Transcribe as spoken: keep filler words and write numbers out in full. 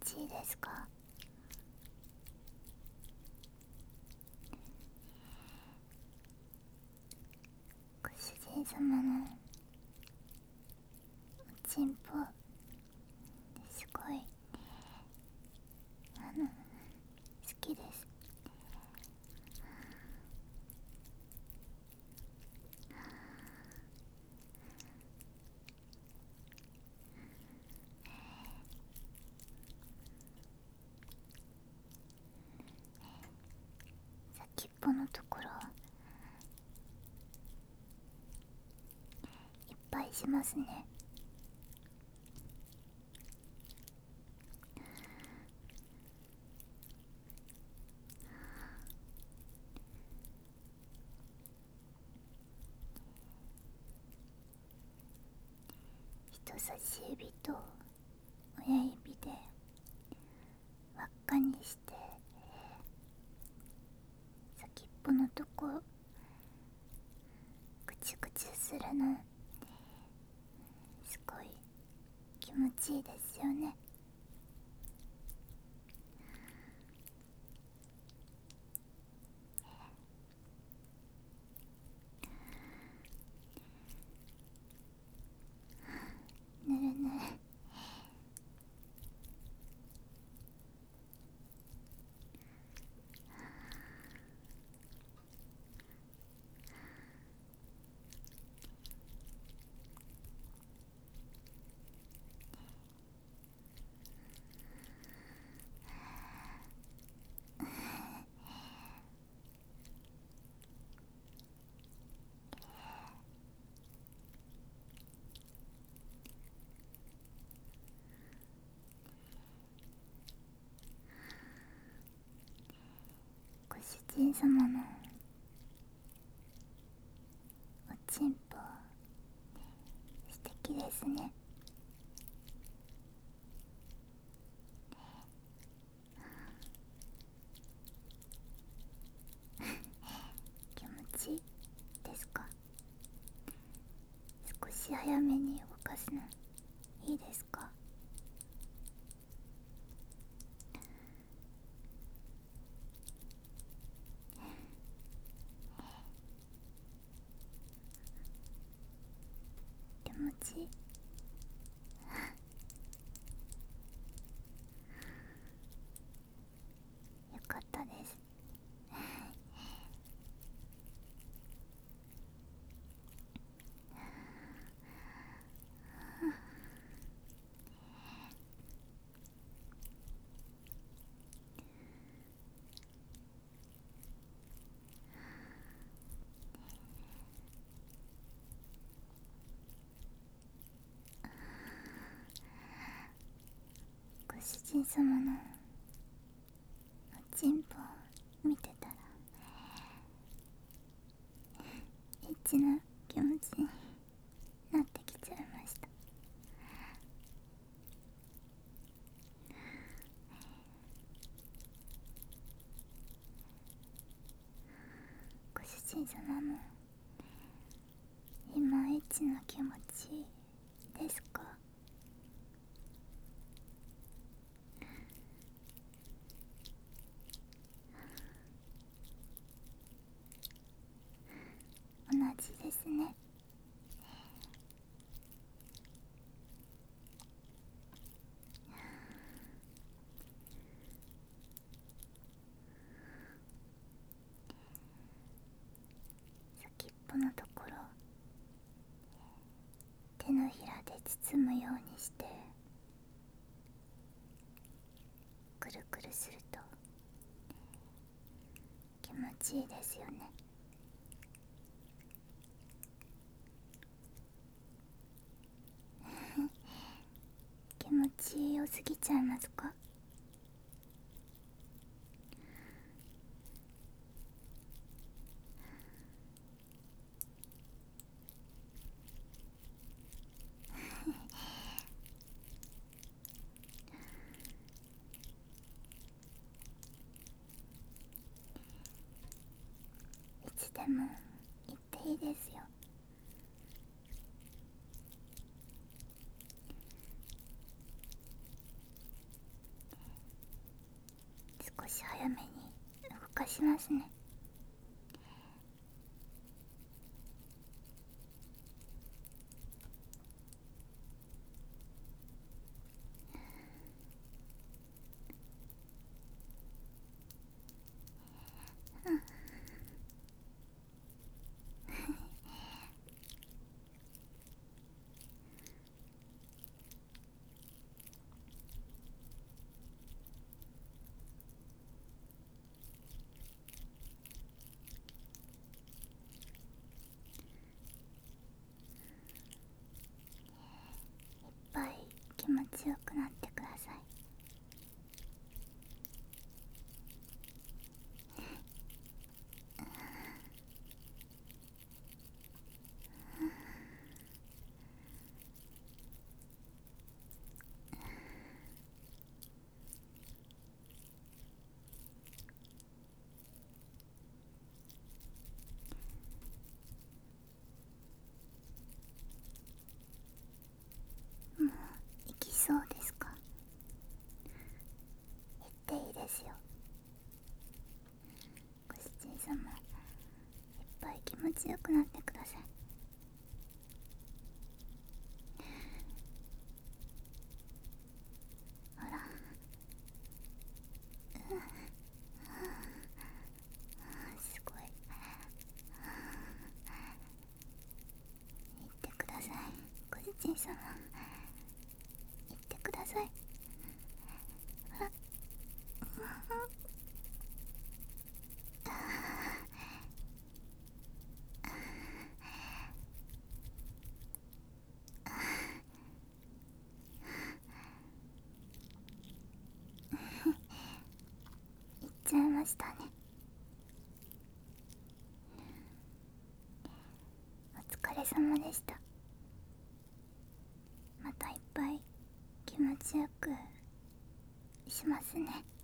ちいいですか？ご主人様のおちんぽすごいあの好きです。先っぽのところいっぱいしますね。人差し指と親指で輪っかにして先っぽのとこぐちゅぐちゅするのすごい気持ちいいですよね。ぬるぬる。ご主人様のおちんぽ素敵ですね。気持ちいいですか？少し早めに動かすのいいですか？気持ちいい。よかったです。ご主人様のおちんぽ見てたらエッチな気持ちになってきちゃいました。ご主人様も今エッチな気持ちですか？同じですね。先っぽのところ手のひらで包むようにしてくるくるすると気持ちいいですよね。気持ちよすぎちゃいますか？いつでも言っていいですよ。 し早めに動かしますね。いっぱい気持ちよくなってください。もう行きそうですか？行っていいですよ。ご主人様、いっぱい気持ちよくなってください。ほら、すごい。行ってください。ご主人様、行ってください。行っちゃいましたね。お疲れ様でした。またいっぱい気持ちよくしますね。